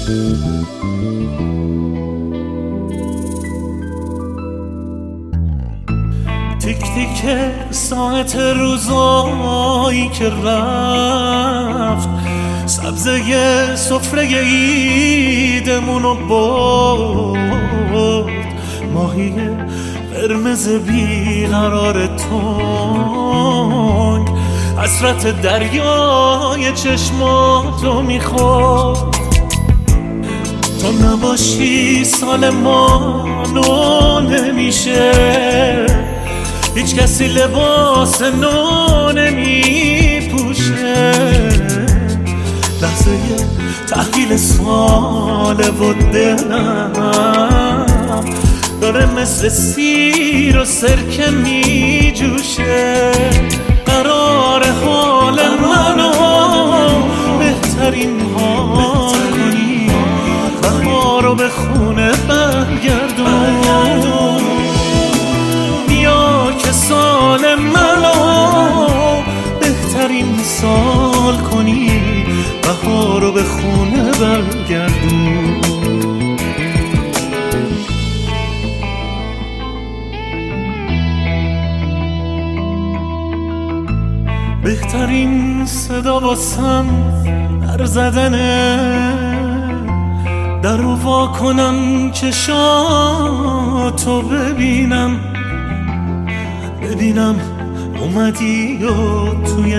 تیک تیک ساعت روزایی که رفت، سبزه سفره عیدمونو برد. ماهی قرمز بیقرار تنگ حسرت دریای چشماتو میخورد. تو نباشی سال ما نمیشه، هیچ کسی لباس نو نمیپوشه. لحظه تحویل ساله و دلم داره مثل سیر و سرکه میجوشه. قرار حال منو بهترین حال کنی، بهارو به خونه برگردون. بیا که سال منو بهترین سال کنی، بهارو به خونه برگردون. بهترین صدا واسم در زدنه، در رو وا کنم چشاتو ببینم اومدی و توی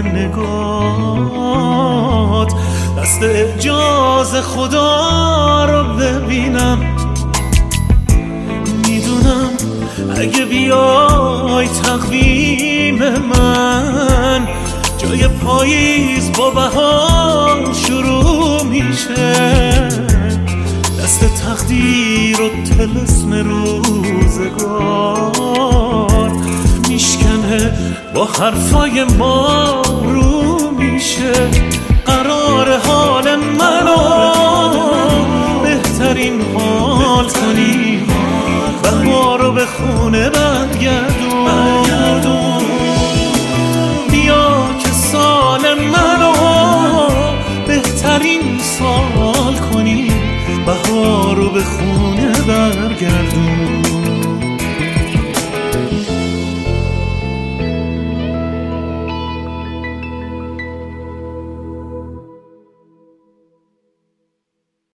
نگات دست اعجاز خدا رو ببینم. میدونم اگه بیای تقویم من، جای پاییز با بهار شروع میشه. دست تقدیر و طلسم روزگار میشکنه، با حرفای ما رو میشه. قرار حال منو بهترین حال کنی، بهارو به خونه برگردون. بیا که سال منو بهترین سال کنی، بهارو به خونه برگردون.